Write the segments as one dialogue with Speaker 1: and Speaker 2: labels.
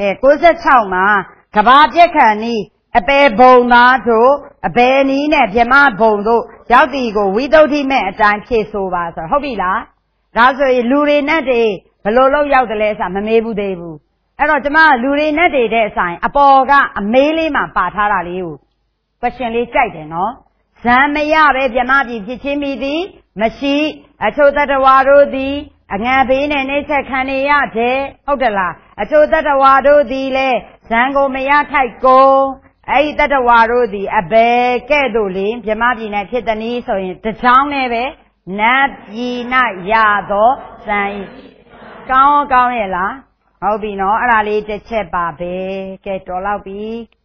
Speaker 1: ကို96မှာကဘာပြက်ခဏ်နီးအပေဘုံသားတို့အပေနီးနဲ့ဗြဟ္မဘုံတို့ရောက်တီကိုဝိသုဒ္ဓိမဲ့အတိုင်းဖြည့်ဆိုပါဆိုဟုတ်ပြီလားဒါဆိုရင်လူတွေနဲ့တည်းဘယ်လိုလုပ်ရောက်တယ်လဲဆိုမမေးဘူးသေးဘူးအဲ့တော့ကျမလူတွေနဲ့တည်းတဲ့အဆိုင်အပေါ်ကအမေးလေးမှာပါထားတာလေးကို question လေးကြိုက်တယ်နော်ဇံမရပဲဗြဟ္မပြည်ဖြစ်ချင်းမိသည်မရှိအချို့တတဝါတို့သည်အငံဘေးနဲ့နှိမ့်ဆက်ခံနေရတယ်ဟုတ်တယ်လားအချို့တတဝါတို့သည်လဲဇံကိုမရထိုက်ကုန်အဲ့ဒီတတဝါတို့သည်အဘယ်ကဲ့သို့လင်ဗြဟ္မပြည်၌ဖြစ်သည်ဆိုရင်တချောင်းနဲ့ပဲနတ်ပြည်၌ရသောဇံကောင်းရဲ့လားဟုတ်ပြီနော်အဲ့ဒါလေးတစ်ချက်ပါပဲကဲတော်လောက်ပြီ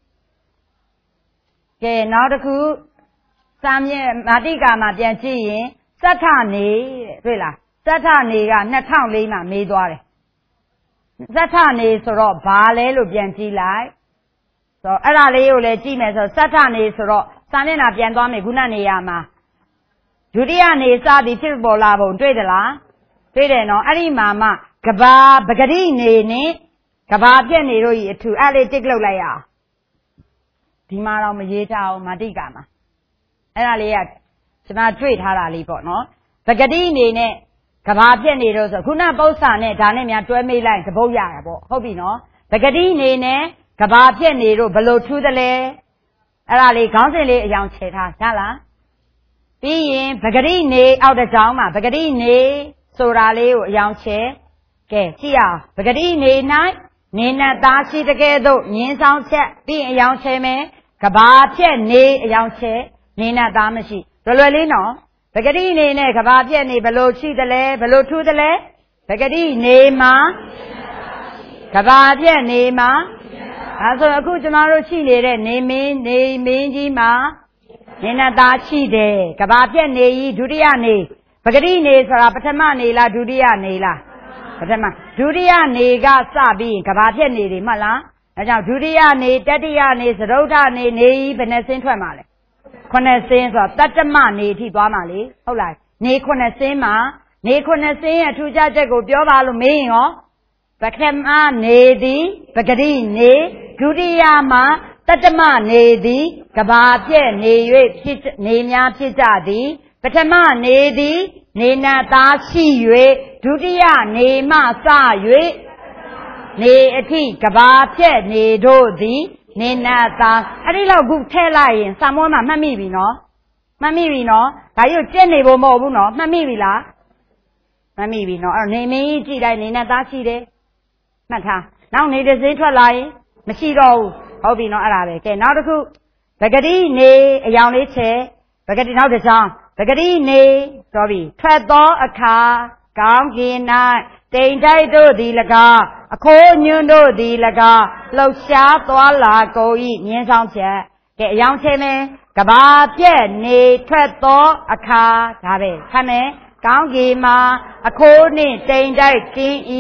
Speaker 1: ကဲနောက်တစ်ခုစာမျက်မာတိကာမှာပြန်ကြည့်ရင်စဋ္ဌနေတွေ့လားစဋ္ဌနေက2004မှာမေးသွားတယ်စဋ္ဌနေဆိုတော့ဘာလဲလို့ပြန်ကြည့်လိုက်ဆိုအဲ့ဒါလေးကိုလည်းကြည့်မယ်ဆိုစဋ္ဌနေဆိုတော့စာမျက်နှာပြန်သွားမယ်ခုနနေရာမှာဒုတိယနေစသည်ဖြစ်ပေါ်လာပုံတွေ့သလားတွေ့တယ်နော်အဲ့ဒီမှာမှကဘာပဂတိနေနဲ့ကဘာပြက်နေတို့ဤအထူအဲ့လေးတစ်လုပ်လိုက်ရအောင်ဒီမှာတော့မရေးထားအောင်မာတိကာမှာအဲ့ဒါလေးကကျွန်တော်တွေ့ထားတာလေးပေါ့နော်ပဂတိနေနဲ့ကဘာပြက်နေတို့ဆိုခုနပု္ပ္ပာနဲ့ဒါနဲ့များတွဲမိလိုက်သဘုတ်ရတာပေါ့ဟုတ်ပြီနော်ပဂတိနေနဲ့ကဘာပြက်နေတို့ဘလို့ထူးသလဲအဲ့ဒါလေးခေါင်းစဉ်လေးအယောင်ချဲထားရလားပြီးရင်ပဂတိနေအောက်တစ်ကြောင်းမှာပဂတိနေဆိုတာလေးကိုအယောင်ချဲကဲကြည့်အောင်ပဂတိနေ၌နေနတ်သားရှိတကယ်သို့မြင်းဆောင်ချက်ပြီးအယောင်ချဲမယ်ကဘာပြက်နေအယောင်ချဲနေနတ်သားမရှိလွယ်လေးနော်ပဂတိနေနဲ့ကဘာပြက်နေဘလို့ရှိသလဲဘလို့ထူးသလဲပဂတိနေမှာကဘာပြက်နေမှာဒါဆိုအခုကျမတို့ရှိနေတဲ့နေမင်းကြီးမှာနေနတ်သားရှိတယ်ကဘာပြက်နေကြီးဒုတိယနေပဂတိနေဆိုတာပထမနေလားဒုတိယနေလားပထမဒုတိယနေကစပြီးကဘာပြက်နေတယ်မှတ်လားဒါကြောင့်ဒုတိယနေတတိယနေသရုဒ္ဓနေနေကြီးဘယ်နှစင်းထွက်မှာလဲ9စင်းဆိုတော့တတ္တမနေအထိသွားမှာလေဟုတ်လားနေ9စင်းမှာနေ9စင်းရဲ့ထူးခြားချက်ကိုပြောပါလို့မေးရင်ရောပထမနေသည်ပဂတိနေဒုတိယမှာတတ္တမနေသည်ကဘာပြက်နေ၍ဖြစ်နေများဖြစ်ကြသည်ပထမနေသည်နေနတ်သားရှိ၍ဒုတိယနေမှစ၍နေအထိကဘာပြက်နေတို့သည်နေနတ်သားအဲ့ဒီလောက်ခုထဲလိုက်ရင်စာမောမှာမှတ်မိပြီနော်မှတ်မိပြီနော်ဒါကြီးကိုကြက်နေဖို့မဟုတ်ဘူးနော်မှတ်မိပြီလားမှတ်မိပြီနော်အဲ့တော့နေမင်းကြီးကြည့်လိုက်နေနတ်သားရှိတယ်မှတ်ထားနောက်နေတစ်စင်းထွက်လာရင်မရှိတော့ဘူးဟုတ်ပြီနော်အဲ့ဒါပဲကဲနောက်တစ်ခုပဂတိနေအယောင်လေးချဲပဂတိနောက်တစ်ချောင်းပဂတိနေဆိုပြီထွက်သောအခါကောင်းကင်၌တိမ်တိုက်တို့သည်၎င်းအခိုးညွန်းတို့သည်၎င်းလှုပ်ရှားသွားလာကုန်၏မြင်းဆောင်ချက်ကဲအယောင်ချဲမယ်ကဘာပြက်နေထွက်သောအခါဒါပဲခတ်မယ်ကောင်းကင်မှာအခိုးနှင့်တိမ်တိုက်ကင်း၏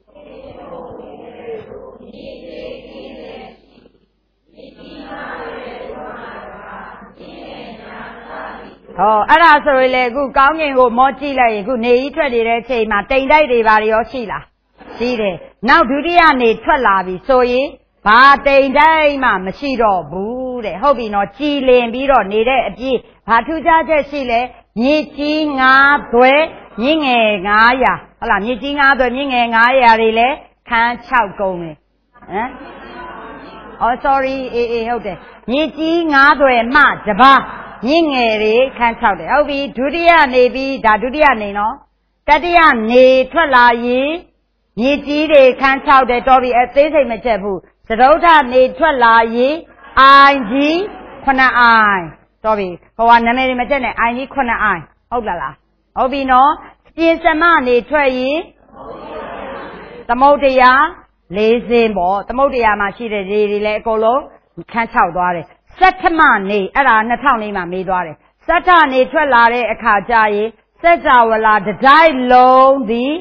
Speaker 1: ဟောအဲ့ဒါဆိုရင်လေအခုကောင်းကင်ကိုမောကြည့်လိုက်ရင်အခုနေကြီးထွက်နေတဲ့အချိန်မှာတိမ်တိုက်တွေဘာတွေရောရှိလားရှိတယ်နောက်ဒုတိယနေထွက်လာပြီဆိုရင်ဘာတိမ်တိုက်မှမရှိတော့ဘူးတဲ့ဟုတ်ပြီနော်ကြည်လင်ပြီးတော့နေတဲ့အပြည့်ဘာထူးခြားချက်ရှိလဲမြေကြီး9သွဲမြင့်ငယ်900ဟုတ်လားမြေကြီး9သွဲမြင့်ငယ်900တွေလဲခန်း6ကုန်းလေဟမ်အော် sorry အေးဟုတ်တယ်မြေကြီး9သွဲမှတပါးမြင့်ငယ်တွေခန်း6တယ်ဟုတ်ပြီဒုတိယနေပြီးဒါဒုတိယနေနော်တတိယနေထွက်လာရင်မြေကြီးတွေခန်း6တယ်တော်ပြီအသေးစိတ်မချက်ဘူးသရုဒ္ဓနေထွက်လာရင်အိုင်ကြီး9အိုင်တော်ပြီဟိုကနာမည်တွေမချက်နဲ့အိုင်ကြီး9အိုင်ဟုတ်လားဟုတ်ပြီနော်ပြင်စမနေထွက်ရင်သမုဒ္ဒရာ4စင်းပေါ့သမုဒ္ဒရာမှာရှိတဲ့ရေတွေလည်းအကုန်လုံးခန်း6သွားတယ်စတ္ထမနေအဲ့ဒါ2004မှာမေးသွားတယ်စတ္ထနေထွက်လာတဲ့အခါကျရင်စัจ java လာတတိုင်းလုံးသည်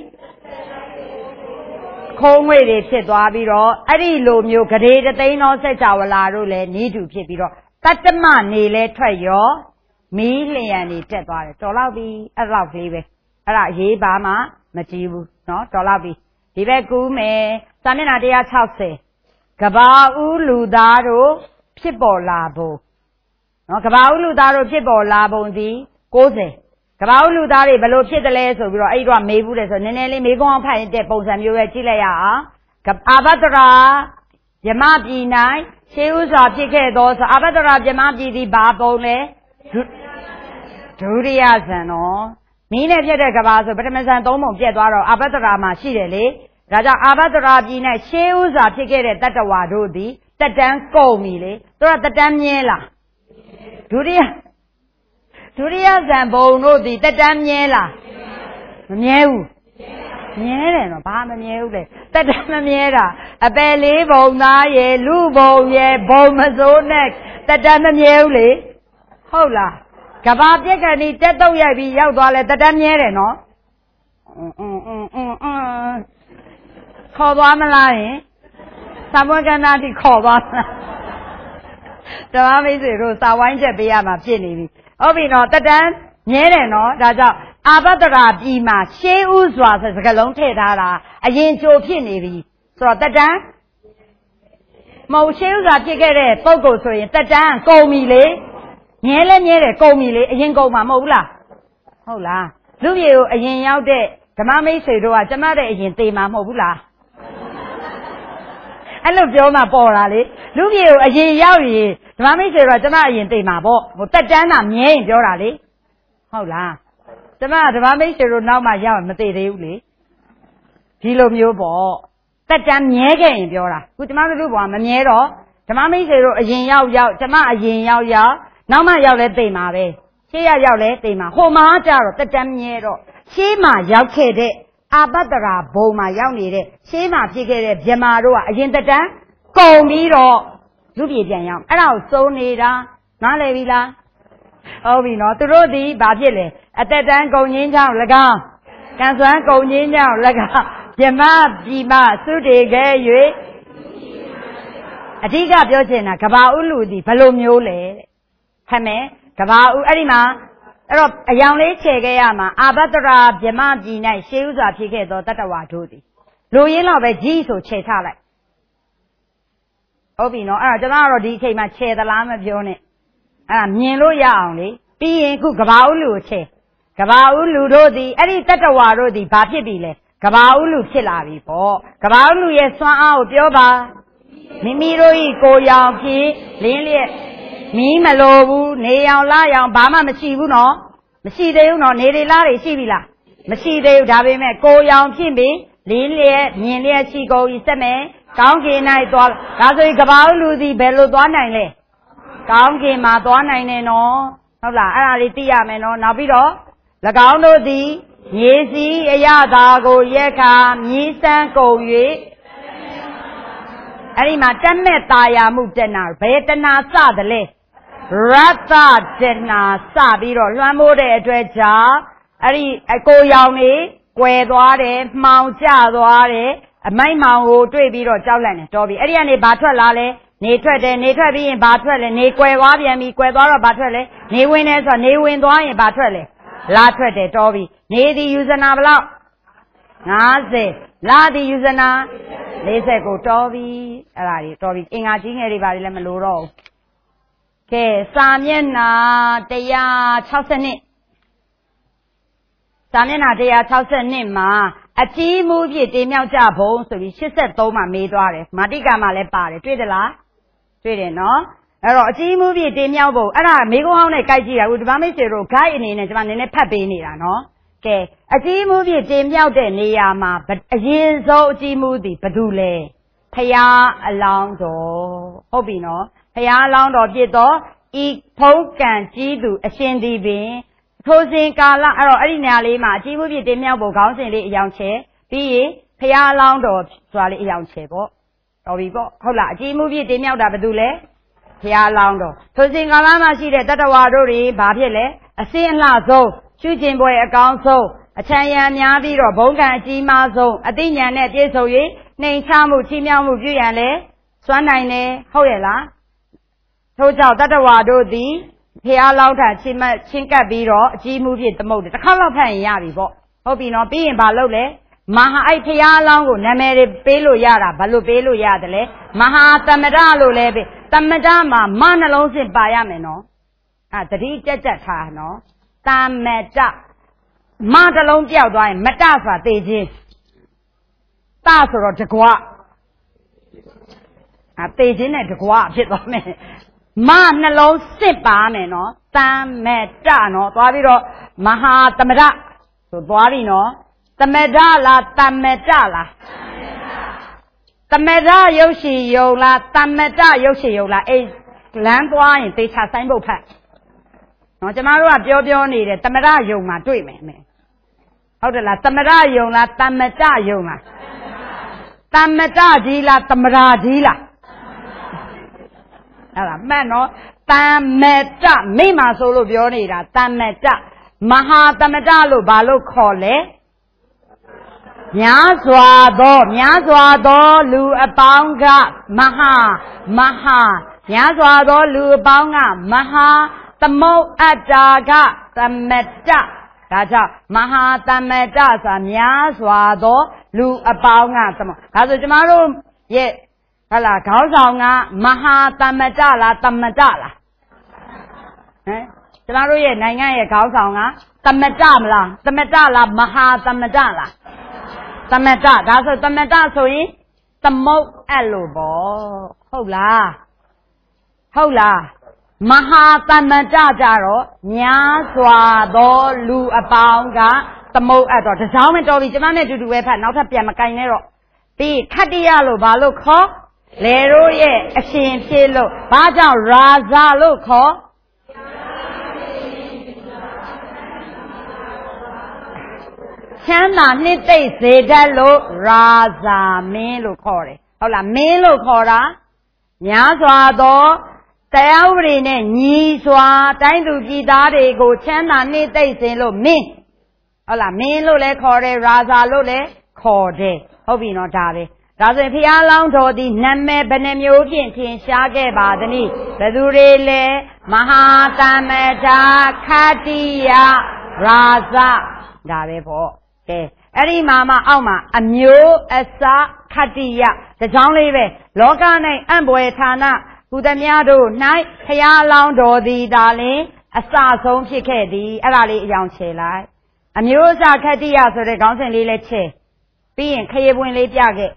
Speaker 1: ခုံးငွေတွေဖြစ်သွားပြီးတော့အဲ့ဒီလိုမျိုးဂရေတသိန်းသောစัจ java လာတို့လည်းနီးတူဖြစ်ပြီးတော့တတ္တမနေလဲထွက်ရောမီးလျံနေတက်သွားတယ်တော်လောက်ပြီအဲ့လောက်လေးပဲအဲ့ဒါရေးပါမှမကြည့်ဘူးเนาะတော်လောက်ပြီဒီဘက်ကူးမယ်စာမျက်နှာ160 ကဘာဦးလူသားတို့ဖြစ်ပေါ်လာပုံနော်ကဘာဦးလူသားတို့ဖြစ်ပေါ်လာပုံဒီ90ကဘာဦးလူသားတွေဘယ်လိုဖြစ်တယ်လဲဆိုပြီးတော့အဲ့တော့မေးဘူးတယ်ဆိုနည်းနည်းလေးမေးခွန်းအောင်ဖတ်တဲ့ပုံစံမျိုးပဲကြည့်လိုက်ရအောင်အာဘတရာယမပြည်၌ရှေးဥစွာဖြစ်ခဲ့သောဆိုအာဘတရာယမပြည်ဒီဘာပုံလဲဒုတိယဇန်နော်မီးနဲ့ပြတ်တဲ့ကဘာဆိုပထမဇန်3ပုံပြတ်သွားတော့အာဘတရာမှာရှိတယ်လေဒါကြောင့်အာဘတရာပြည်၌ရှေးဥစွာဖြစ်ခဲ့တဲ့တတ္တဝါတို့သည်တက်တန်းကုန်ပြီလေသူကတက်တန်းမြဲလားဒုတိယဇန်ဘုံတို့သည်တက်တန်းမြဲလားမမြဲဘူးမြဲတယ်နော်ဘာမမြဲဘူးလေတက်တန်းမမြဲတာအပယ်လေးဘုံသားရဲ့လူဘုံရဲ့ဘုံမစိုးနဲ့တက်တန်းမမြဲဘူးလေဟုတ်လားကဘာပြက်ကဏီတက်တော့ရိုက်ပြီးရောက်သွားလဲတက်တန်းမြဲတယ်နော်ခေါ်သွားမလားယင်သာမွေးကန္နာတိခေါ်သွားမလားဓမ္မမိတ်ဆွေတို့စာဝိုင်းချက်ပေးရမှာဖြစ်နေပြီဟုတ်ပြီနော်တက်တန်းမြဲတယ်နော်ဒါကြောင့်အာဘတရာပြည်မှာရှေးဥစွာဆိုစကားလုံးထည့်ထားတာအရင်ကြိုဖြစ်နေပြီဆိုတော့တက်တန်းမဟုတ်ရှေးဥစွာဖြစ်ခဲ့တဲ့ပုဂ္ဂိုလ်ဆိုရင်တက်တန်းကုန်ပြီလေမြဲလဲမြဲတယ်ကုန်ပြီလေအရင်ကုန်မှာမဟုတ်ဘူးလားဟုတ်လားလူပြေကိုအရင်ရောက်တဲ့ဓမ္မမိတ်ဆွေတို့ကကျမတဲ့အရင်သေမှာမဟုတ်ဘူးလားအဲ့လိုပြောမှပေါ်တာလေလူပြေကိုအရင်ရောက်ရင်ဓမ္မမိတ်ဆွေတို့ကကျမအရင်သေမှာပေါ့ဟိုတက်တန်းတာမြဲရင်ပြောတာလေဟုတ်လားကျမဓမ္မမိတ်ဆွေတို့နောက်မှရောက်မသေသေးဘူးလေဒီလိုမျိုးပေါ့တက်တန်းမြဲခဲ့ရင်ပြောတာခုကျမတို့ဘဝမမြဲတော့ဓမ္မမိတ်ဆွေတို့အရင်ရောက်ကျမအရင်ရောက်နောက်မှရောက်လဲသေမှာပဲရှေ့ရောက်လဲသေမှာဟိုမှာကြတော့တက်တန်းမြဲတော့ရှေးမှာရောက်ခဲ့တဲ့အာဘတရာဘုံမှာရောက်နေတဲ့ရှေးမှာဖြစ်ခဲ့တဲ့ဗြဟ္မာတို့ကအရင်တက်တန်းကုန်ပြီးတော့လူပြေပြန်ရောက်အဲ့ဒါကိုစုံနေတာနားလည်ပြီလားဟုတ်ပြီနော်သူတို့ဒီဘာဖြစ်လဲအတက်တန်းကုန်ငင်းကြောင်း၎င်းကံစွမ်းကုန်ငင်းကြောင်း၎င်းဗြဟ္မာပြည်မှသုတေခဲ့၍အဓိကပြောချင်တာကဘာဥလူဒီဘယ်လိုမျိုးလဲတဲ့ဟဲ့မယ်ကဘာဥအဲ့ဒီမှာအဲ့တော့အယောင်လေးခြေခဲ့ရမှာအာဘတရာဗြဟ္မာပြည်၌ရှေးဥစွာဖြစ်ခဲ့သောတတ္တဝါတို့သည်လူရင်းတော့ပဲကြီးဆိုခြေချလိုက်ဟုတ်ပြီနော်အဲ့တော့ကျွန်တော်ကတော့ဒီအချိန်မှာခြေသလားမပြောနဲ့အဲ့ဒါမြင်လို့ရအောင်လေပြီးရင်ခုကဘာဥလူကိုခြေကဘာဥလူတို့သည်အဲ့ဒီတတ္တဝါတို့သည်ဘာဖြစ်ပြီလဲကဘာဥလူဖြစ်လာပြီပေါ့ကဘာဥလူရဲ့စွမ်းအားကိုပြောပါမိမိတို့ဤကိုယ်ရောင်ဖြစ်လင်းလျက်မီးမလိုဘူးနေရောင်လာရောင်ဘာမှမရှိဘူးနော်မရှိသေးဘူးနော်နေတွေလားတွေရှိပြီလားမရှိသေးဘူးဒါပေမဲ့ကိုယ်ရောင်ဖြစ်ပြီးလင်းလျက်မြင်လျက်ရှိကုန်ဤစက်မယ်ကောင်းကင်၌သွားဒါဆိုရင်ကဘာဥလူသည်ဘယ်လိုသွားနိုင်လဲကောင်းကင်မှာသွားနိုင်တယ်နော်ဟုတ်လားအဲ့ဒါလေးသိရမယ်နော်နောက်ပြီးတော့၎င်းတို့သည်မြေစီအရသာကိုရက်ခါမြည်စမ်းကုန်၍အဲ့ဒီမှာတက်မဲ့ตาယာမှုတဏဘယ်တဏစသလဲရတ္တတဏစပြီးတော့လွှမ်းမိုးတဲ့အတွက်ကြောင့်အဲ့ဒီအကိုရောင်နေကွယ်သွားတယ်မှောင်ကျသွားတယ်အမိုက်မှောင်ကိုတွေ့ပြီးတော့ကြောက်လန့်တယ်တော်ပြီအဲ့ဒီကနေဘာထွက်လာလဲနေထွက်တယ်နေထွက်ပြီးရင်ဘာထွက်လဲနေကွယ်သွားပြန်ပြီကွယ်သွားတော့ဘာထွက်လဲနေဝင်တယ်ဆိုတော့နေဝင်သွားရင်ဘာထွက်လဲလာထွက်တယ်တော်ပြီနေသည်ယူဇနာဘလောက်50လာသည်ယူဇနာ40ကိုတော်ပြီအဲ့ဒါကြီးတော်ပြီအင်္ဂါကြီးငယ်တွေပါလည်းမလို့တော့ဘူးကဲစာမျက်နှာ162စာမျက်နှာ162မှာအကြီးမှုဖြင့်တင်မြောက်ကြဘုံဆိုပြီး83မှာမေးသွားတယ်မာတိကာမှာလည်းပါတယ်တွေ့သလားတွေ့တယ်နော်အဲ့တော့အကြီးမှုဖြင့်တင်မြောက်ဘုံအဲ့ဒါမေးခွန်းဟောင်းနဲ့ကြိုက်ကြည့်ရဦးဒီမမိတ်ဆွေတို့ guide အနေနဲ့ကျွန်မနည်းနည်းဖတ်ပေးနေတာနော်ကဲအကြီးမှုဖြင့်တင်မြောက်တဲ့နေရာမှာအရင်ဆုံးအကြီးမှုသည်ဘယ်သူလဲဖရာအလောင်းတော်ဟုတ်ပြီနော်ဖရာအလောင်းတော်ဖြစ်တော့ဤဖုံးကံကြီးသူအရှင်သည်ပင်ထိုစဉ်ကာလအဲ့တော့အဲ့ဒီနေရာလေးမှာအကြီးမှုဖြင့်တင်မြောက်ဖို့ခေါင်းစဉ်လေးအယောင်ချဲပြီးရင်ဖရာအလောင်းတော်ဆိုတာလေးအယောင်ချဲပေါ့တော်ပြီပေါ့ဟုတ်လားအကြီးမှုဖြင့်တင်မြောက်တာဘယ်သူလဲဖရာအလောင်းတော်ထိုစဉ်ကာလမှာရှိတဲ့တတ္တဝါတို့တွေဘာဖြစ်လဲအစင်းအလှဆုံးရှုကျင်ပွဲအကောင်းဆုံးအချမ်းရံများပြီးတော့ဘုံကံအကြီးမားဆုံးအသိဉာဏ်နဲ့ပြည့်စုံ၍နှိမ်ချမှုချီးမြှောက်မှုပြုရန်လဲစွမ်းနိုင်တယ်ဟုတ်ရဲ့လားထို့ကြောင့်တတ္တဝါတို့သည်ဖျားလောက်ထချင်းကပ်ပြီးတော့အကြီးမှုဖြင့်သမုတ်တယ်တစ်ခါတော့ဖတ်ရင်ရပြီပေါ့ဟုတ်ပြီနော်ပြီးရင်ဘာလုပ်လဲ Maha ai Pia Longo, Namere Pelo Yara, Balu Pelo Yadale, Maha Tamada Lebe, Tamadama, Manalons in Bayameno. At the Jetta no. Tameta Mantalon Diao, Metafa, Teji. Tasoro Tequa. At Teji Tequa, shit of me. Manalon Sipameno, Tametano, Tabiro, Maha Tamada, so Tuavino. Tamedala, Tamedala. Tameda Yoshi Yola, Tameda Yoshi Yola, a land wine, they have Simbo Pat. No, Jamara, Jojo needed, Tameda Yoma, do me. How the la Tameda Yola, Tameda Yoma. Tameda Dila, Tameda Dila. Mano, Tameda, Mima solo Bionida, Tameda, Maha Tamedalo, Balo Cole. Nyazwado, Lu Abanga, Maha, Nyazwado, Lu Abanga, Maha, Tamo Adaga, Tameta, Raja, Maha Tameta, Nyazwado, Lu Abanga, Tamo. Kazu Jamaru, ye, Kala, Kauzanga, Maha Tametala, Tametala. Jamaru ye, Nanga, Kauzanga, Tametala, Maha Tametala. Tameta, that's what Tameta so in the mo elobo. Hola. Maha Tameta Jaro, Nyazwado, Lu Abanga, the mo ador. The Salmon told me to do a not a piamacainero. Be Kadialo Balo Ko, Lero ye, a shin kilo, Baja Raza Loco. Chana nite se dalo raza melo kore. Hola melo kora. Nyazwado Tayawri ne Niswa Taindu Gidare go Chana nite se lo me. Hola melo le kore raza lo le kore. Hobi no dare. Raza Pia Long to the Name Benemio Tin Shage Badani. Bedure le Mahatameta Katia Raza. Dare po. Eri Mama Alma, a new Esa Katia, the John Leve, Logane, and Boetana, Udamiado, Night, Kaya Londo, the Darling, a star zone Chikedi, Arali Young Chela. A new Esa Katia, so the Gonsan Leche, being Kayabun Lepiage.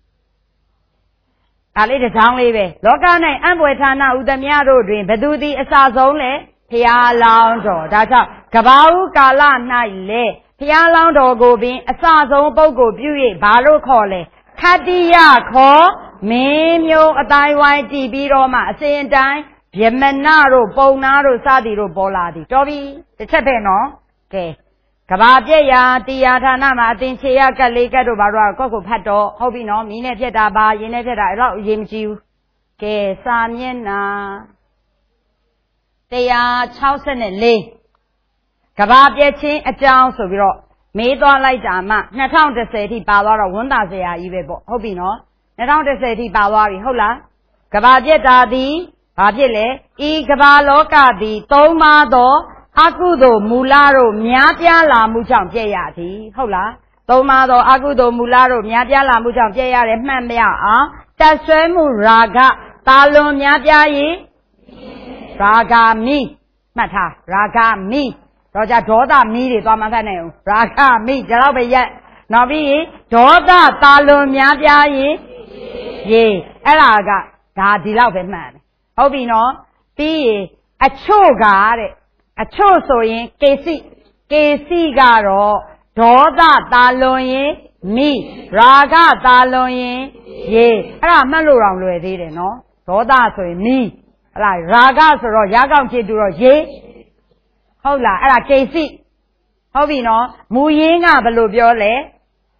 Speaker 1: A little John Leve, Logane, and Boetana, Udamiado, dream, Bedudi, a star zone, Kaya Londo, that's a Kabau Gala Night. Pia Long Dogo being a Sazo Bogo Beauty, Baro Cole, Katia Ko, Mimio, a Daiwai DB Roma, a Saint Dine, Yemenaro, Bonaro, Sadiro, Boladi, Toby, the Chapeno, okay. Kababia, Tiatanama, Tinsia, Kalika, Baro, Coco Pato, Hobino, Mineta, Yeneta, Yimju, okay, Samiena. They are Chausen and Lee. Kababia a town so we wrote. Made on like Jama, Natown the city, Bawara, Wundazia, Ivo, Hobino, Natown the city, Bawari, Hola, Kababia Dadi, Babile, E. Kabaloka, the Tomado, Akudo, Mularo, Miatia la Mucham Jayati, Hola, Tomado, Agudo, Mularo, Miatia la Mucham Jayari, Mamia, Tasemu Raga, Talo Miatia, Raga me, Mata, Raga me. Roja Doda me, Tomatane, Raga me, Jalabe yet. Navi, Doda, Talum Yadia ye, Elaga, Gadilove man. Hobino, be a chogare, a chosoin, Kesi Garo, Doda, Taloye, me, Raga, Taloye, ye, Ramaluram Luedi, no, Doda, so me, like Raga, so Yagam Chiduro, ye. Hola, era Casey. Hobino, Muyinga Balubiole,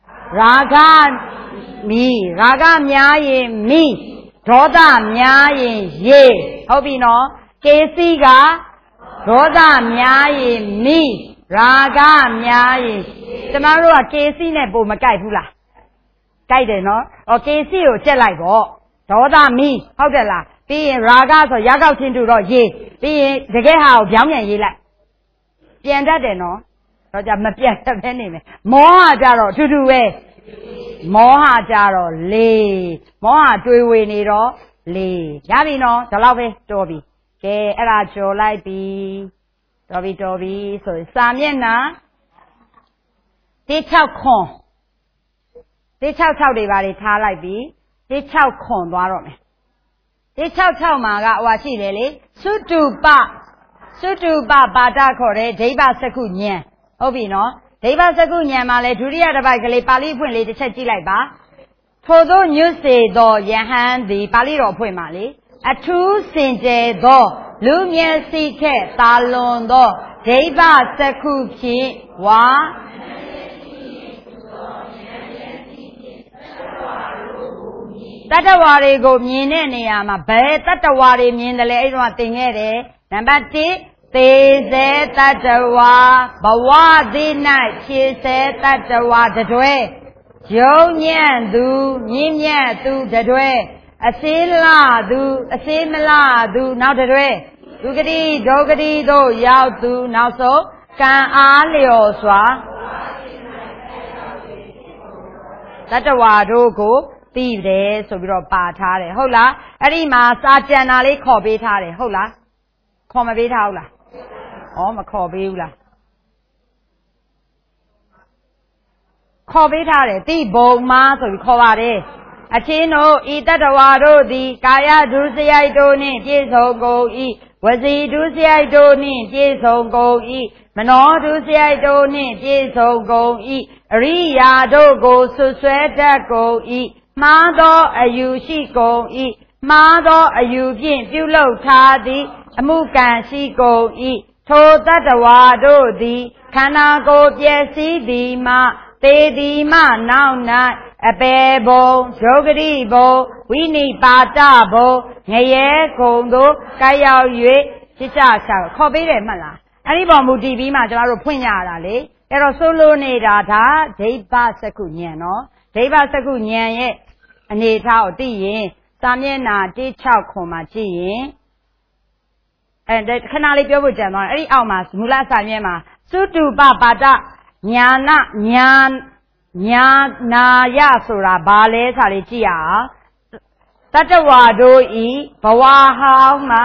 Speaker 1: Raga me, Raga Myaye me, Doda Myaye ye. Hobino, Casey ga, Doda Myaye me, Raga Myaye. Tomorrow a Casey ne bo Makai Pula. Guide no, or Casey or Jelaibo, Doda me, how the la, being Raga or Yaga Tindu ye, being the gay house, young and ye like. Pienda de no, တော့ကြမပြတ်တပဲနေမယ်မောဟကြတော့ထူးထူးပဲမောဟကြတော့လေမောဟတွေးဝေနေတော့လေရပြီနော်ဒါတော့ပဲတော်ပြီကဲအဲ့ဒါကြော်လိုက်ပြီတော်ပြီဆိုရင်စာမျက်နှာ6ခွန်6တွေပါတွေထားလိုက်ပြီ6ခွန်သွားတော့မယ်6မှာကဟိုရှိတယ်လေသုတုပပါဒခေါ်တဲ့ဒိဗ္ဗစကုဉာဏ်ဟုတ်ပြီနော်ဒိဗ္ဗစကုဉာဏ်မှာလဲဒုတိယတစ်ပိုက်ကလေးပါဠိအဖွင့်လေးတစ်ချက်ကြည့်လိုက်ပါထို့သောညွတ်စေသောယဟန်သည်ပါဠိတော်အဖွင့်ပါလေအထူးစင်ကြယ်သောလူမျက်စိခက်သာလွန်သောဒိဗ္ဗစကုဖြင့်ဝါတတ္တဝါတွေကိုမြင်တဲ့နေရာမှာဘယ်တတ္တဝါတွေမြင်တယ်လဲအဲ့တော့သင်ခဲ့တယ်နံပါတ်1သေစေတတ္တဝါဘဝသည်၌ဖြစ်စေတတ္တဝါတတွဲယုံညံ့သူမြင့်မြတ်သူတတွဲအစေးလာသူအစေးမလာသူနောက်တတွဲဒုက္ခတိဒုက္ခတိတို့ရောက်သူနောက်ဆုံးကံအားလျော်စွာတတ္တဝါတို့ကိုသိတယ်ဆိုပြီးတော့ပါထားတယ်ဟုတ်လားအဲ့ဒီမှာစာကြံတာလေးခေါ်ပေးထားတယ်ဟုတ်လားခေါ်မပေးထားဘူးလားဩမခေါ်ပေးဘူးလားခေါ်ပေးထားတယ်တိဘုံမာဆိုပြီးခေါ်ပါတယ်အချင်းတို့ဤတတ္တဝါတို့သည်ကာယဒုစရိုက်တို့နှင့်ပြည့်စုံကုန်၏ဝစီဒုစရိုက်တို့နှင့်ပြည့်စုံကုန်၏မနောဒုစရိုက်တို့နှင့်ပြည့်စုံကုန်၏အရိယာတို့ကိုဆွဆွဲတတ်ကုန်၏မှားသောအယူရှိကုန်၏မှားသောအယူဖြင့်ပြုလုပ်ထားသည်အမှုကံရှိကုန်၏ထိုတတ္တဝါတို့သည်ခန္ဓာကိုယ်ပျက်စီးသည်မှသေသည်မှနောက်၌အပေဘုံဒုက္ခတိဘုံဝိနိပါတဘုံငရဲခုံတို့ကိုက်ရောက်၍ဖြစ်ကြဆောက်ခေါ်ပေးတယ်မှတ်လားအဲ့ဒီပေါ်မူတည်ပြီးမှကျွန်တော်တို့ဖွင့်ကြရတာလေအဲ့တော့ဆိုလိုနေတာဒါဒိဗ္ဗစကုဉာဏ်နော်ဒိဗ္ဗစကုဉာဏ်ရဲ့အနေထားကိုသိရင်စာမျက်နှာ16ခွန်မှာကြည့်ရင်ခဏလေးပြောဖို့ကြံသွားတယ်အဲ့ဒီအောက်မှာမူလစာမျက်မှာသုတုပပါဒညာနာယဆိုတာဘာလဲဆိုတာလေးကြည့်ရအောင်တတ္တဝါတို့ဤဘဝဟောင်းမှာ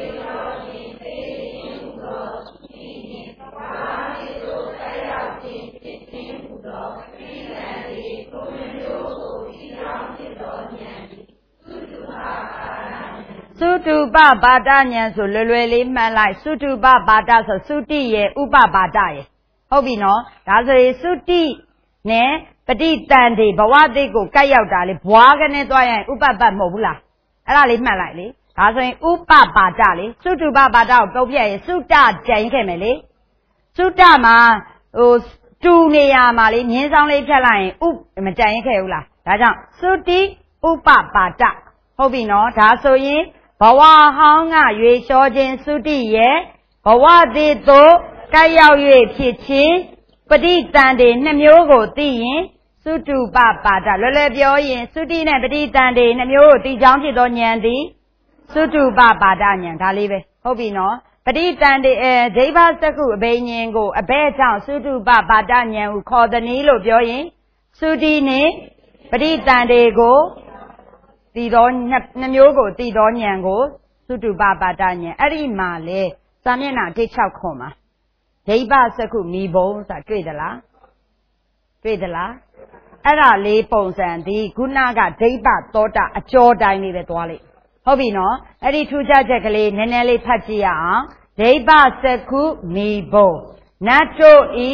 Speaker 1: သုတုပပါဒဉာဏ်ဆိုလွယ်လေးမှတ်လိုက်သုတုပပါဒဆိုသုတိရဲ့ဥပပါဒရဲ့ဟုတ်ပြီနော်ဒါဆိုရင်သုတိနဲ့ပဋိတန်တွေဘဝတိတ်ကိုကိုက်ရောက်တာလေဘွားကနေသွားရင်ဥပပတ်မဟုတ်ဘူးလားအဲ့ဒါလေးမှတ်လိုက်လေဒါဆိုရင်ဥပပါဒလေသုတုပပါဒကိုပုတ်ပြရင်သုတကြိုင်ခဲ့မယ်လေသုတမှာတူနေရမှာလေမြင်းဆောင်လေးဖြတ်လိုက်ရင်မကြိုင်ခဲ့ဘူးလားဒါကြောင့်သုတိဥပပါဒဟုတ်ပြီနော်ဒါဆိုရင်ဘဝဟောင်းကရွေလျှောခြင်းသုတိရဲ့ဘဝတိသို့ကိုက်ရောက်၍ဖြစ်ခြင်းပဋိတန်တွေနှစ်မျိုးကိုသိရင်သုတုပပါဒလွယ်လွယ်ပြောရင်သုတိနဲ့ပဋိတန်တွေနှစ်မျိုးကိုသိကြောင်းဖြစ်သောဉာဏ်သည်သုတုပပါဒဉာဏ်ဒါလေးပဲဟုတ်ပြီနော်ပဋိတန်တွေဒိဗ္ဗစကုအဘိညာဉ်ကိုအဘဲကြောင့်သုတုပပါဒဉာဏ်ကိုခေါ်သည်နည်းလို့ပြောရင်သုတိနဲ့ပဋိတန်တွေကိုသိသောနှစ်မျိုးကိုသိသောဉာဏ်ကိုသုတုပပါဒဉာဏ်အဲ့ဒီမှာလေစာမျက်နှာ16ခွန်မှာဒိဗ္ဗစကုမိဘုံဆိုတာတွေ့သလားအဲ့ဒါလေးပုံစံဒီခုနကဒိဗ္ဗသောတာအကျော်တိုင်းလေးပဲသွားလိုက်ဟုတ်ပြီနော်အဲ့ဒီထူးခြားချက်ကလေးနည်းနည်းလေးဖတ်ကြည့်ရအောင်ဒိဗ္ဗစကုမိဘုံနတ်တို့ဤ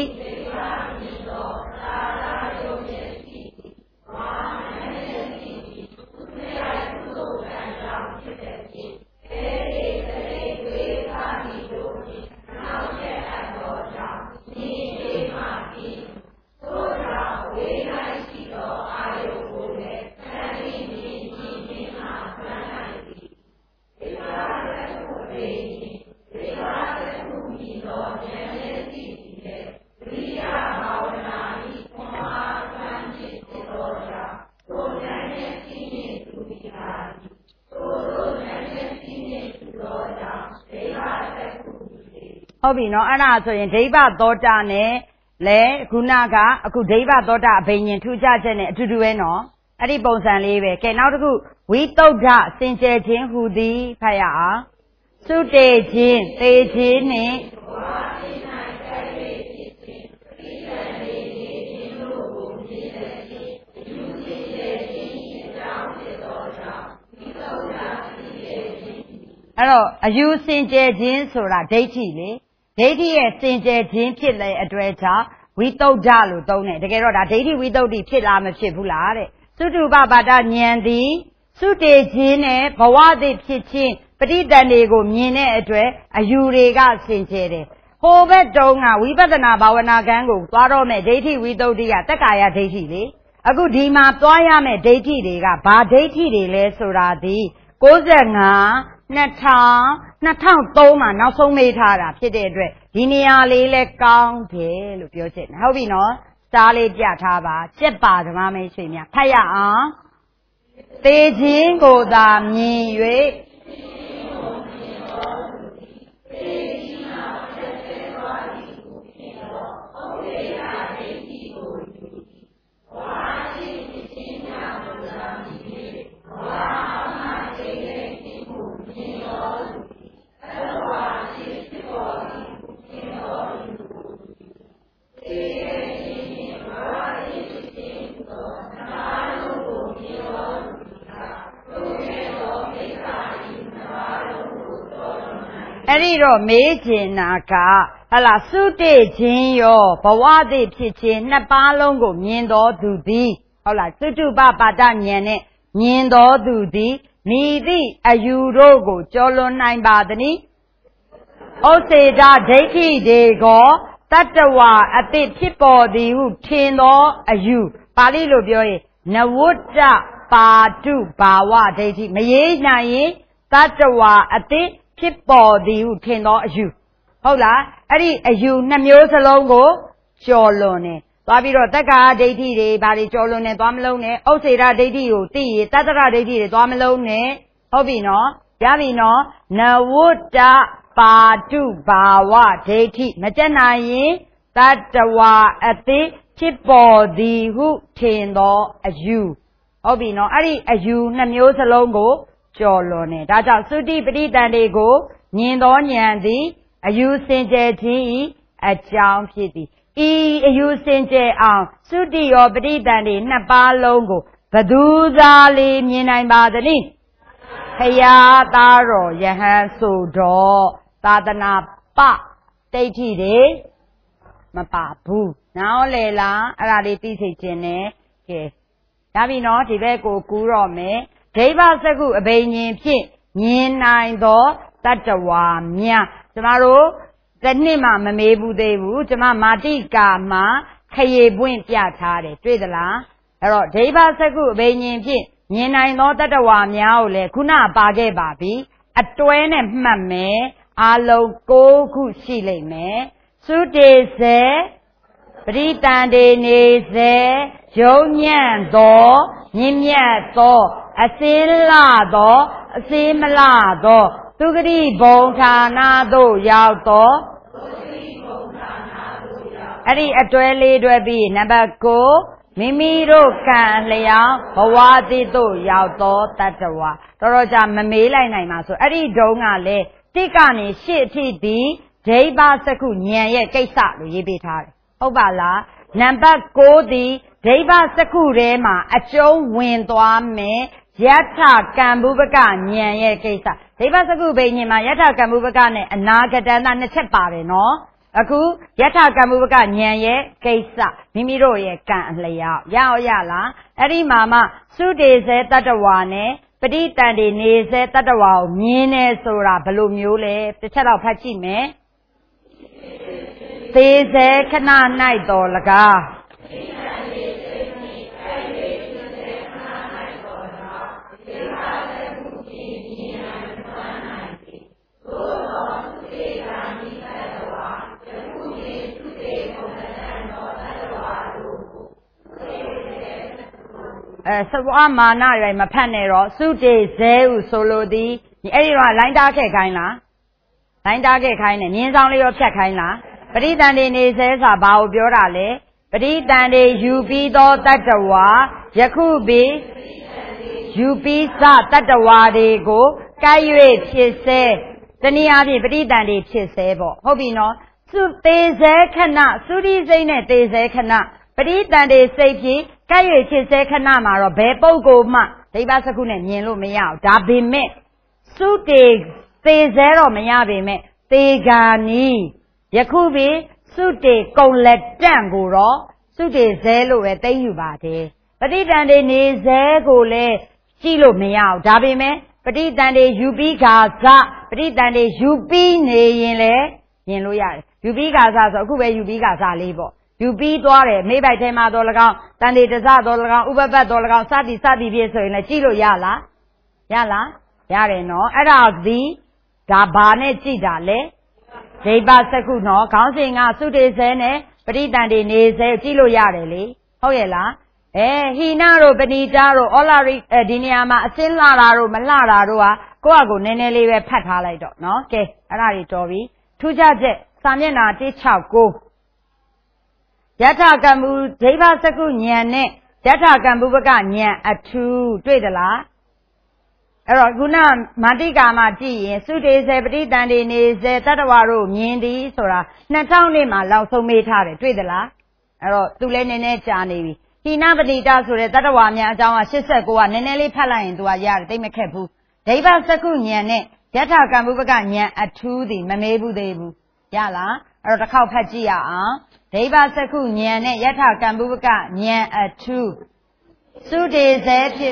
Speaker 1: ဟုတ်ပြီနော်အဲ့ဒါဆိုရင်ဒိဗ္ဗသောတာနဲ့လဲခုနကအခုဒိဗ္ဗသောတာအဘိညာဉ်ထူးခြားချက်နဲ့အတူတူပဲနော်အဲ့ဒီပုံစံလေးပဲကဲနောက်တစ်ခုဝိတုဒ္ဓစင်ကြယ်ခြင်းဟူသည်ဖတ်ရအောင်သုတေခြင်းသေခြင်းနှင့်အဲ့တော့အယူစင်ကြယ်ခြင်းဆိုတာဒိဋ္ဌိလေဒိဋ္ဌိရဲ့စင်ကြယ်ခြင်းဖြစ်တဲ့အတွက်ကြောင့်ဝိတုဒ္ဓလို့သုံးတယ်တကယ်တော့ဒါဒိဋ္ဌိဝိတုဒ္ဓိဖြစ်လားမဖြစ်ဘူးလားတဲ့သုတုပပါဒဉာဏ်သည်သုတေခြင်းနဲ့ဘဝသည်ဖြစ်ခြင်းပဋိသန္ဓေကိုမြင်တဲ့အတွက်အယူတွေကစင်ကြယ်တယ်ဟိုဘက်တုန်းကဝိပဿနာဘာဝနာကံကိုသွားတော့မဲ့ဒိဋ္ဌိဝိတုဒ္ဓိကတက္ကာယဒိဋ္ဌိလေအခုဒီမှာသွားရမဲ့ဒိဋ္ဌိတွေကဘာဒိဋ္ဌိတွေလဲဆိုတာဒီ95 2003မှာနောက်ဆုံးမေးထားတာဖြစ်တဲ့အတွက်ဒီနေရာလေးလဲကောင်းတယ်လို့ပြောချင်တယ်ဟုတ်ပြီနော်စတားလေးပြထားပါစက်ပါဓမ္မမိတ်ဆွေများဖတ်ရအောင်သေခြင်းကိုသာမြင်၍အဲ့ဒီတော့မေးချင်တာကဟလာသုတေခြင်းရောဘဝသည်ဖြစ်ခြင်းနှစ်ပါးလုံးကိုမြင်တော်သူသည်ဟုတ်လားသုတုပပါဒဉာဏ်နဲ့မြင်တော်သူသည်မိသည့်အယူတို့ကိုကျော်လွန်နိုင်ပါသနည်းဩစေတဒိဋ္ဌိတွေကိုတတ္တဝါအတိဖြစ်ပေါ်သည်ဟုထင်သောအယူပါဠိလိုပြောရင်နဝတ္တပါတုဘာဝဒိဋ္ဌိမရေးနိုင်ရင်တတ္တဝါအတိဖြစ်ပေါ်သည်ဟုထင်သောအယူဟုတ်လားအဲ့ဒီအယူနှစ်မျိုးစလုံးကိုကျော်လွန်တယ်သွားပြီးတော့တက္ကာဒိဋ္ဌိတွေဘာတွေကျော်လွန်နေသွားမလုံးနဲ့ဥစ္စေတဒိဋ္ဌိကိုသိရတတ္တရဒိဋ္ဌိတွေသွားမလုံးနဲ့ဟုတ်ပြီနော်ရပြီနော်နဝတ္တပါတုဘာဝဒိဋ္ဌိမကျက်နိုင်ရင်တတ္တဝါအတိဖြစ်ပေါ်သည်ဟုထင်သောအယူဟုတ်ပြီနော်အဲ့ဒီအယူနှစ်မျိုးစလုံးကိုကျော်လွန်တယ်ဒါကြောင့်သုတိပဋိသန္ဓေကိုမြင်သောဉာဏ်သည်အယူစင်ကြယ်ခြင်း၏အကြောင်းဖြစ်သည်ဤအယူစင်ကြယ်အောင်သုတိရောပဋိသန္ဓေနှစ်ပါးလုံးကိုဘသူသာလေးမြင်နိုင်ပါသနည်းဖယားသားတော်ယဟန်ဆိုတော့သာသနာပဒိဋ္ဌိတွေမပါဘူးနောက်လေလားအဲ့ဒါလေးသိသိခြင်းနဲ့ကဲဒါပြီနော်ဒီဘက်ကိုကူးတော့မယ်ဒိဗ္ဗစက္ခုအဘိညာဉ်ဖြင့်မြင်နိုင်သောတတ္တဝါများကျမတို့တစ်နှစ်မှမမေးဘူးသေးဘူးကျမမာတိကာမှာခရေပွင့်ပြထားတယ်တွေ့သလားအဲ့တော့ဒိဗ္ဗစက္ခုအဘိညာဉ်ဖြင့်မြင်နိုင်သောတတ္တဝါများကိုလည်းခုနပါခဲ့ပါပြီအတွဲနဲ့မှတ်မယ်အလုံး9ခုရှိလိမ့်မယ်သုတေစေပရိတန်တေနေစေယုံညံ့သောမြင့်မြတ်သောအစင်းလာသောအစင်းမလာသောသုဂတိဘုံဌာနသို့ရောက်သောအဲ့ဒီအတွဲလေးတွဲပြီးနံပါတ်9မိမိတို့ကံလျောင်းဘဝတိသို့ရောက်သောတတ္တဝါတော်တော်ကြာမမေးလိုက်နိုင်ပါဆိုအဲ့ဒီတုန်းကလည်းတိကနေရှစ်အထိဒီဒိဗ္ဗစက္ခုဉာဏ်ရဲ့ကိစ္စလို့ရေးပေးထားတယ်ဟုတ်ပါလားနံပါတ်9ဒီဒိဗ္ဗစက္ခုထဲမှာအကျုံးဝင်သွားမယ်ယထကံပုပ္ပကဉာဏ်ရဲ့ကိစ္စဒိဗ္ဗစက္ခုဘိညာဉ်မှာယထကံပုပ္ပကနဲ့အနာဂတန္တနှစ်ချက်ပါတယ်နော်အခုယထကံပုပ္ပကဉာဏ်ရဲ့ကိစ္စမိမိတို့ရဲ့ကံအလျောက်ရအောင်ရလားအဲ့ဒီမှာမှသုတေစေတတ္တဝါနဲ့ပဋိတန်တေနေစေတတ္တဝါကိုမြင်နေဆိုတာဘယ်လိုမျိုးလဲတစ်ချက်တော့ဖတ်ကြည့်မယ်သေစေခဏ၌တော်လကားသဝမာနတွေမဖတ်နဲ့တော့သုတေဇဲဟုဆိုလိုသည်အဲ့ဒီတော့လိုင်းတားခဲ့ခိုင်းလားလိုင်းတားခဲ့ခိုင်းတယ်မြင်းဆောင်လေးရောဖြတ်ခိုင်းလားပရိသန္တိနေဆဲဆိုတာဘာကိုပြောတာလဲပရိသန္တိယူပြီးသောတတ္တဝါယခုပင်ယူပြီးစတတ္တဝါတွေကိုကိုက်၍ဖြစ်စေတနည်းအားဖြင့်ပရိသန္တိဖြစ်စေပေါ့ဟုတ်ပြီနော်သုသေးစေခဏသုရိစိတ်နဲ့သေစေခဏပရိသန္တိစိတ်ဖြင့်ကိုက်၍ဖြစ်စေခဏမှာတော့ဘယ်ပုဂ္ဂိုလ်မှဒိဗ္ဗစကုနဲ့မြင်လို့မရဘူးဒါပေမဲ့သုတေသေစေတော့မရပေမဲ့သေဂာနီယခုပင်သုတေကုံလက်တန့်ကိုတော့သုတေဇဲလို့ပဲသိယူပါတယ်ပဋိသန္ဓေနေဇဲကိုလည်းကြည့်လို့မရဘူးဒါပေမဲ့ပဋိသန္ဓေယူပြီးခါစပဋိသန္ဓေယူပြီးနေရင်လည်းမြင်လို့ရတယ်ယူပြီးခါစဆိုအခုပဲယူပြီးခါစလေးပေါ့ယူပြီးသွားတယ်မိဘိုက်ထဲမှာတော့၎င်းတန်တေတစတော့၎င်းဥပပတ်တော့၎င်းစသည်ဖြစ်ဆိုရင်လည်းကြည့်လို့ရလားရတယ်နော်အဲ့ဒါဒီဒါဘာနဲ့ကြည့်တာလဲဒိဗ္ဗစကုနော်ခေါင်းစဉ်ကသုတေဇဲနဲ့ပဋိသန္ဓေနေဇဲကြည့်လို့ရတယ်လေဟုတ်ရဲ့လားဟိနတို့ပဏိတာတို့ဩလာရိဒီနေရာမှာအစင်းလှတာတို့မလှတာတို့ဟာကိုယ့်အကိုနည်းနည်းလေးပဲဖတ်ထားလိုက်တော့နော်ကဲအဲ့ဒါတွေတော်ပြီထူးခြားချက်စာမျက်နှာ169ယထာကမ္မုဒိဗ္ဗစကုဉာဏ်နဲ့ယထာကမ္မုပကဉာဏ်အထူးတွေ့သလားအဲ့တော့ခုနမာတိကာမှာကြည့်ရင်သုတေဇေပဋိသန္ဓေနေဇေတတ္တဝါတို့မြင်သည်ဆိုတာ2000နှစ်မှာလောက်ဆုံးမေးထားတယ်တွေ့သလားအဲ့တော့သူလည်းနည်းနည်းကြာနေပြီဟိနပဏိတာဆိုတဲ့တတ္တဝါများအကြောင်းက89ကနည်းနည်းလေးဖတ်လိုက်ရင်သူကရတယ်သိမခက်ဘူးဒိဗ္ဗစကုဉာဏ်နဲ့ယထာကမ္မုပကဉာဏ်အထူးသည်မမေးဘူးသေးဘူးရလားအဲ့တော့တစ်ခေါက်ဖတ်ကြည့်ရအောင်ဒိဗ္ဗစကုဉာဏ်နဲ့ယထာကမ္မုပကဉာဏ်အထူးသုတေဇေဖြစ်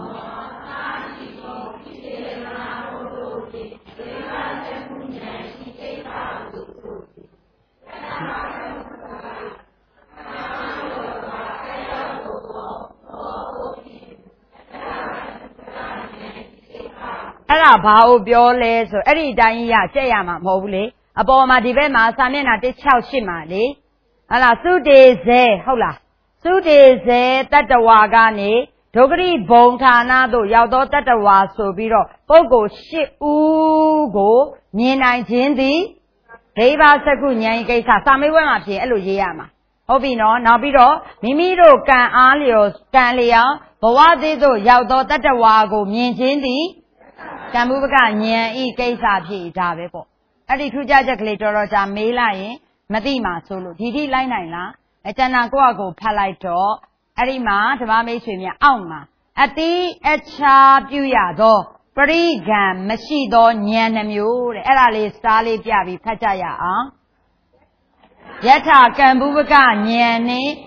Speaker 1: အဲ့ဒါဘာကိုပြောလဲဆိုအဲ့ဒီအတိုင်းကြီးရကြက်ရမှာမဟုတ်ဘူးလေအပေါ်မှာဒီဘက်မှာစာမျက်နှာ168မှာလေဟုတ်လားသုတေဇေဟုတ်လားသုတေဇေတတ္တဝါကနေဒုက္ခရိဘုံဌာနသို့ရောက်သောတတ္တဝါဆိုပြီးတော့ပုဂ္ဂိုလ်8ဦးကိုမြင်နိုင်ခြင်းသည်ဒိဗ္ဗစကုဉာဏ်ဤကိစ္စစာမေးပွဲမှာဖြစ်အဲ့လိုရေးရမှာဟုတ်ပြီနော်နောက်ပြီးတော့မိမိတို့ကံအားလျော်ကံလျော်ဘဝသေးသို့ရောက်သောတတ္တဝါကိုမြင်ခြင်းသည်ကမ္မုပကဉာဏ်ဤကိစ္စဖြစ်ဒါပဲပေါ့အဲ့ဒီထူးခြားချက်ကလေးတော်တော်ကြာမေးလိုက်ရင်မသိမှဆိုလို့ဒီထိလိုက်နိုင်လားအကျဉ်းနာကိုယ့်အကိုဖတ်လိုက်တော့အဲ့ဒီမှာဓမ္မမိတ်ဆွေများအောက်မှာအတိအခြားပြုရသောပရိကံမရှိသောဉာဏ်နှမျိုးတဲ့အဲ့ဒါလေးစားလေးပြပြီးဖတ်ကြရအောင်ယထာကမ္မုပကဉာဏ်နှင့်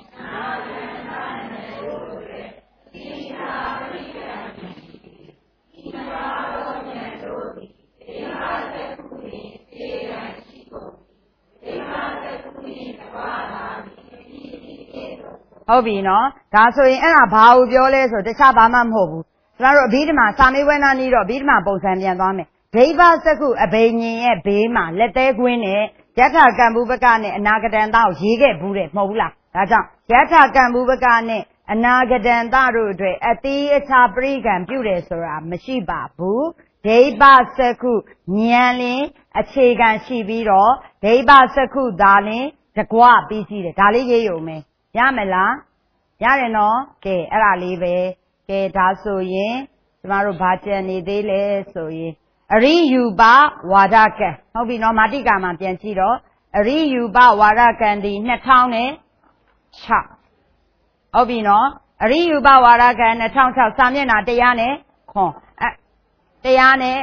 Speaker 1: ဟုတ်ပြီနော်ဒါဆိုရင်အဲ့ဒါဘာကိုပြောလဲဆိုတခြားဘာမှမဟုတ်ဘူးကျွန်တော်တို့အဘိဓမ္မာစာမေးပွဲနာနီးတော့အဘိဓမ္မာပုံစံပြန်သွားမယ်ဒိဗ္ဗစကုအဘိညာဉ်ရဲ့ဘေးမှာလက်သေးကွင်းနဲ့ယထာကမ္မုပကနဲ့အနာဂတံသားကိုရေးခဲ့ဘူးတဲ့မဟုတ်ဘူးလားဒါကြောင့်ယထာကမ္မုပကနဲ့အနာဂတံသားတို့အတွက်အတိအခြားပရိကံပြုတယ်ဆိုတာမရှိပါဘူးဒိဗ္ဗစကုဉာဏ်လင်အခြေခံရှိပြီးတော့ဒိဗ္ဗစကုသာလင်တကွပြီးစီးတယ်ဒါလေးရေးရုံပဲရမလားရတယ်နော်ကဲအဲ့ဒါလေးပဲကဲဒါဆိုရင်ကျမတို့ဘာကြံနေသေးလဲဆိုရင်အရိယူပဝါဒကံဟုတ်ပြီနော်မာတိကာမှာပြန်ကြည့်တော့အရိယူပဝါဒကံဒီ2006ဟုတ်ပြီနော်အရိယူပဝါဒကံ2006စာမျက်နှာ100နဲ့ခွန်100နဲ့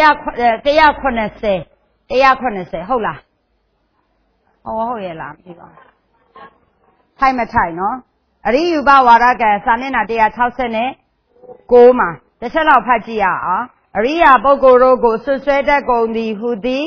Speaker 1: 180ဟုတ်လားဟုတ်ရဲ့လားမသိပါဘူးထိုက်မထိုက်နော်အရိယူပဝါဒကံစာမျက်နှာ169မှာတစ်ချက်လောက်ဖတ်ကြည့်ရအောင်အရိယာပုဂ္ဂိုလ်တို့ကိုဆွဆွဲတတ်ကုန်သည်ဟူသည်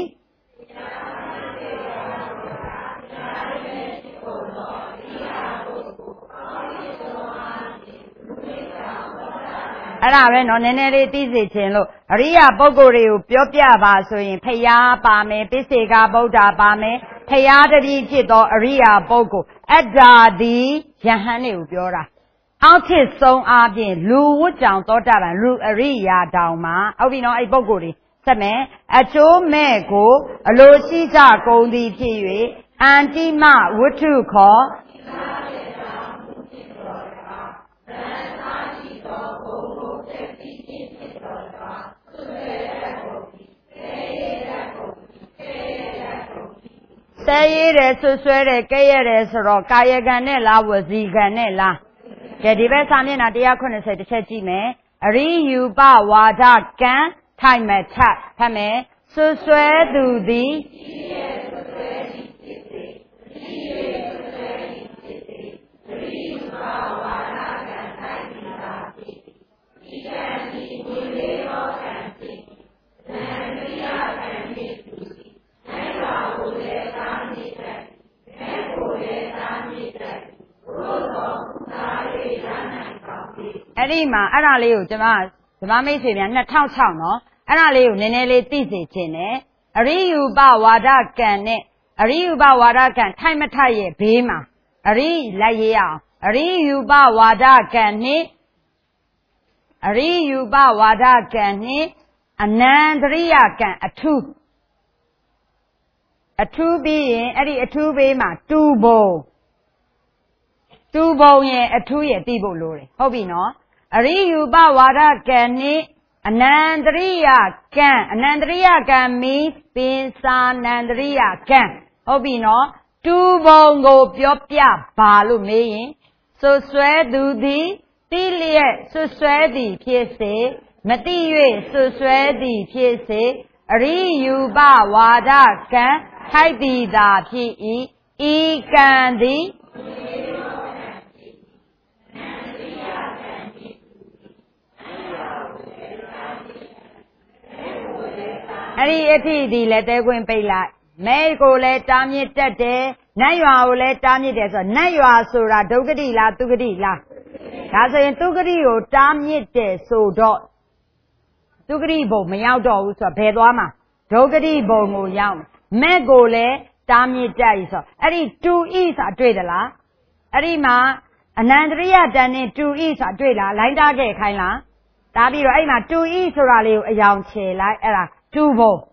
Speaker 1: အဲ့ဒါပဲနော်နည်းနည်းလေးသိစေချင်လို့အရိယာပုဂ္ဂိုလ်တွေကိုပြောပြပါဆိုရင်ဖယားပါမယ်ပိစေကဗုဒ္ဓပါမယ်ဖယားတတိဖြစ်သောအရိယာပုဂ္ဂိုလ်အတ္တာသည်ယဟန်တွေကိုပြောတာအောက်ထစ်ဆုံးအားဖြင့်လူဝတ်ကြောင်သောတာပန်လူအရိယာတောင်မှာဟုတ်ပြီနော်အဲ့ပုဂ္ဂိုလ်တွေဆက်မယ်အချိုးမဲ့ကိုအလိုရှိကြကုန်သည်ဖြစ်၍အန္တိမဝတ္ထုခေါ်ဆဲရေးတယ်ဆွဆွဲတယ်ကဲရတယ်ဆိုတော့ကာယကံနဲ့လားဝစီကံနဲ့လားကဲဒီဘက်စာမျက်နှာ180တစ်ချက်ကြည့်မယ်အရိယူပဝါဒကံထိုက်မထဖတ်မယ်ဆွဆွဲသူသည်အဲ့ဒီမှာအဲ့ဒါလေးကိုကျမမိတ်ဆွေများ2006နော်အဲ့ဒါလေးကိုနည်းနည်းလေးသိစေခြင်းနဲ့အရိယူပဝါဒကံနဲ့အရိယူပဝါဒကံထိုက်မထိုက်ရဲ့ဘေးမှာအရိလိုက်ရအောင်အရိယူပဝါဒကံနဲ့အရိယူပဝါဒကံနဲ့အနန္တရိယကံအထူးပြီးရင်အဲ့ဒီအထူးဘေးမှာတူဘုံရဲ့အထူးရဲ့သိဖို့လိုတယ်ဟုတ်ပြီနော်အရိယူပဝါဒကံနဲ့အနန္တရိယကံmeans ပင်စာနန္တရိယကံဟုတ်ပြီနော်တူဘုံကိုပြောပြပါလို့မေးရင်ဆွဆွဲသူသည်သိလျက်ဆွဆွဲသည်ဖြစ်စေမသိ၍ဆွဆွဲသည်ဖြစ်စေအရိယူပဝါဒကံထိုက်သည်သာဖြစ်၏ဤကံသည်အဲ့ဒီအထိဒီလက်သေးခွင့်ပိတ်လိုက်မဲကိုလည်းတားမြစ်တတ်တယ်နတ်ရွာကိုလည်းတားမြစ်တယ်ဆိုတော့နတ်ရွာဆိုတာဒုက္ခတိလားသူက္ခတိလားဒါဆိုရင်သူက္ခတိကိုတားမြစ်တယ်ဆိုတော့သူက္ခတိဘုံမရောက်တော့ဘူးဆိုတော့ဘယ်သွားမှာဒုက္ခတိဘုံကိုရောက်မဲ့ကိုလည်းတားမြစ်တတ်ပြီဆိုတော့အဲ့ဒီတူဤဆိုတာတွေ့သလားအဲ့ဒီမှာအနန္တရိယတန်နဲ့တူဤဆိုတာတွေ့လားလိုင်းတားခဲ့ခိုင်းလားတားပြီးတော့အဲ့မှာတူဤဆိုတာလေးကိုအယောင်ချေလိုက်အဲ့ဒါတူဘုံ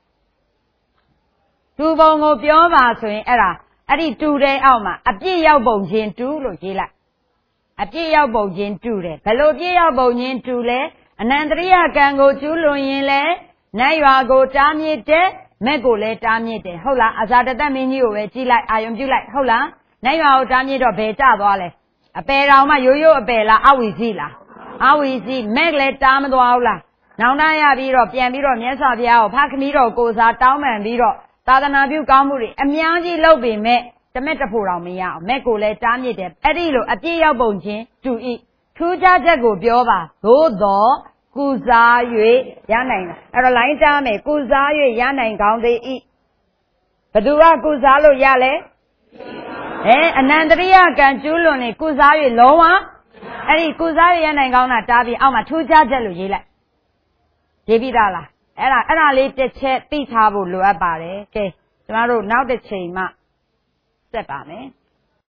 Speaker 1: ကိုပြောပါဆိုရင်အဲ့ဒီတူတဲ့အောက်မှာအပြည့်ရောက်ပုံချင်းတူလို့ရေးလိုက်အပြည့်ရောက်ပုံချင်းတူတယ်ဘယ်လိုပြည့်ရောက်ပုံချင်းတူလဲအနန္တရိယကံကိုကျူးလွန်ရင်လဲနတ်ရွာကိုတားမြစ်တယ်မဲ့ကိုလည်းတားမြစ်တယ်ဟုတ်လားအဇာတသက်မင်းကြီးကိုပဲကြည့်လိုက်အာယုံပြုလိုက်ဟုတ်လားနတ်ရွာကိုတားမြစ်တော့ဘယ်ကျသွားလဲအပယ်တော်မှရိုးရိုးအပယ်လားအဝီစီလားအဝီစီမဲ့လည်းတားမသွားဘူးလားနောင်တရပြီးတော့ပြန်ပြီးတော့မြတ်စွာဘုရားကိုဖခမီးတော်ကိုစားတောင်းပန်ပြီးတော့သာသနာပြုကောင်းမှုတွေအများကြီးလုပ်ပေမဲ့တမက်တဖို့တော်မရအောင်မဲ့ကိုလည်းတားမြစ်တယ်အဲ့ဒီလိုအပြည့်ရောက်ပုံချင်းတူဤထူးခြားချက်ကိုပြောပါသို့တော့ကုစား၍ရနိုင်တာအဲ့တော့လိုင်းတားမယ်ကုစား၍ရနိုင်ကောင်းသေးဤဘသူကကုစားလို့ရလဲအနန္တရိယကံကျူးလွန်နေကုစား၍လုံးဝအဲ့ဒီကုစားရရနိုင်ကောင်းတာတားပြီးအောက်မှာထူးခြားချက်လို့ရေးလိုက်ရေးပြီးသားလားအဲ့ဒါလေးတစ်ချက်သိထားဖို့လိုအပ်ပါတယ်ကဲကျမတို့နောက်တစ်ချိန်မှဆက်ပါမယ်